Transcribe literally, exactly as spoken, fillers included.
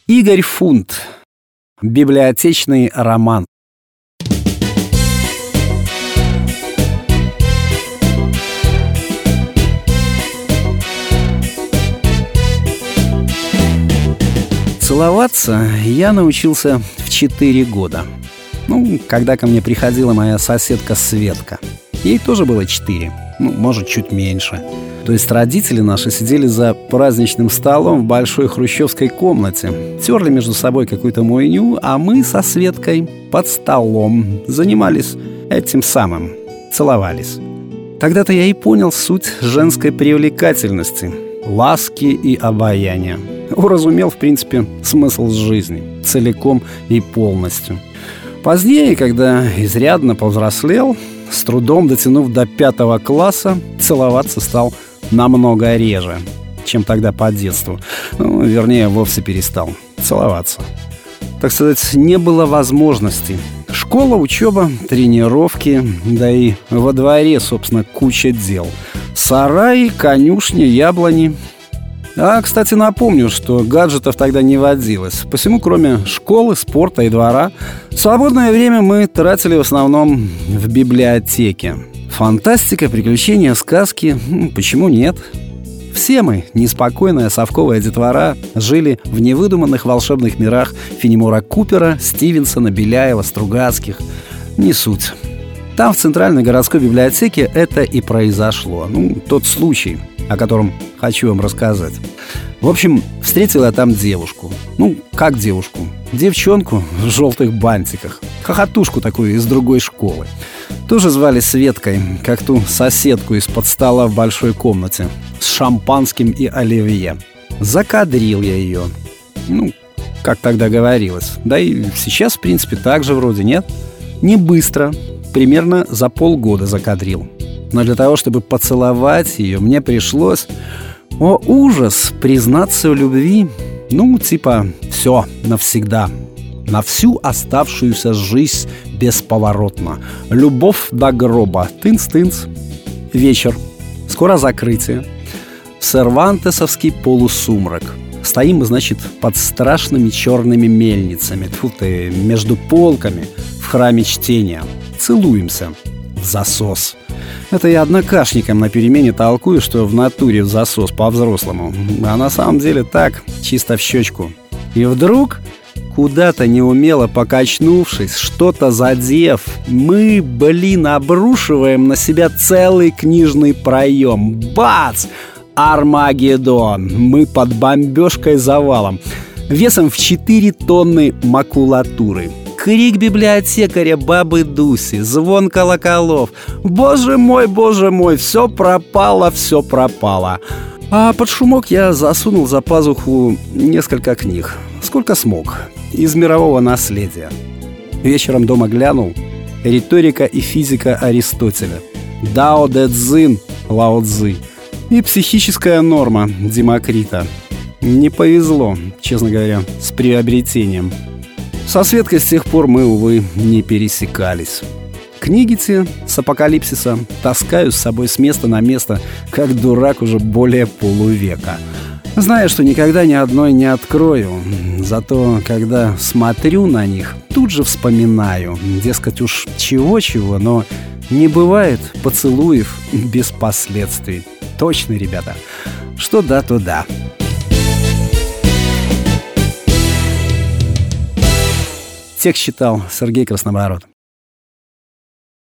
Игорь Фунт. Библиотечный роман. Целоваться я научился в четыре года. Ну, когда ко мне приходила моя соседка Светка. Ей тоже было четыре, ну, может, чуть меньше. То есть родители наши сидели за праздничным столом в большой хрущевской комнате, терли между собой какую-то муйню, а мы со Светкой под столом занимались этим самым, целовались. Тогда-то я и понял суть женской привлекательности, ласки и обаяния. Уразумел, в принципе, смысл жизни целиком и полностью. Позднее, когда изрядно повзрослел, с трудом дотянув до пятого класса, целоваться стал намного реже, чем тогда по детству. Ну, вернее, вовсе перестал целоваться. Так сказать, не было возможности. Школа, учеба, тренировки, да и во дворе, собственно, куча дел. Сараи, конюшни, яблони. А, кстати, напомню, что гаджетов тогда не водилось. Посему, кроме школы, спорта и двора, свободное время мы тратили в основном в библиотеке. Фантастика, приключения, сказки. Почему нет? Все мы, неспокойная совковая детвора, жили в невыдуманных волшебных мирах Фенемора Купера, Стивенсона, Беляева, Стругацких. Не суть. Там, в Центральной городской библиотеке, это и произошло. Ну, тот случай, о котором хочу вам рассказать. В общем, встретил я там девушку. Ну, как девушку? Девчонку в желтых бантиках. Хохотушку такую из другой школы. Тоже звали Светкой, как ту соседку из-под стола в большой комнате, с шампанским и оливье. Закадрил я ее. Ну, как тогда говорилось. Да и сейчас, в принципе, так же вроде, нет? Не быстро. Примерно за полгода закадрил. Но для того, чтобы поцеловать ее, мне пришлось, о ужас, признаться в любви. Ну, типа, все, навсегда. На всю оставшуюся жизнь бесповоротно. Любовь до гроба. Тынц-тынц. Вечер. Скоро закрытие. Сервантесовский полусумрак. Стоим мы, значит, под страшными черными мельницами. Тьфу ты, между полками в храме чтения. Целуемся. В засос. Это я однокашникам на перемене толкую, что в натуре в засос по-взрослому. А на самом деле так, чисто в щечку. И вдруг, куда-то неумело покачнувшись, что-то задев, мы, блин, обрушиваем на себя целый книжный проем. Бац! Армагеддон! Мы под бомбежкой завалом. Весом в четыре тонны макулатуры. Крик библиотекаря бабы Дуси, звон колоколов. Боже мой, боже мой, все пропало, все пропало. А под шумок я засунул за пазуху несколько книг. Сколько смог. Из мирового наследия. Вечером дома глянул. Риторика и физика Аристотеля. Дао Дэ Цзин Лао Цзы. И психическая норма Демокрита. Не повезло, честно говоря, с приобретением. Со Светкой с тех пор мы, увы, не пересекались. Книги те с апокалипсиса таскаю с собой с места на место, как дурак уже более полувека. Знаю, что никогда ни одной не открою. Зато, когда смотрю на них, тут же вспоминаю. Дескать, уж чего-чего, но не бывает поцелуев без последствий. Точно, ребята. Что да, то да. Текст читал Сергей Краснобород.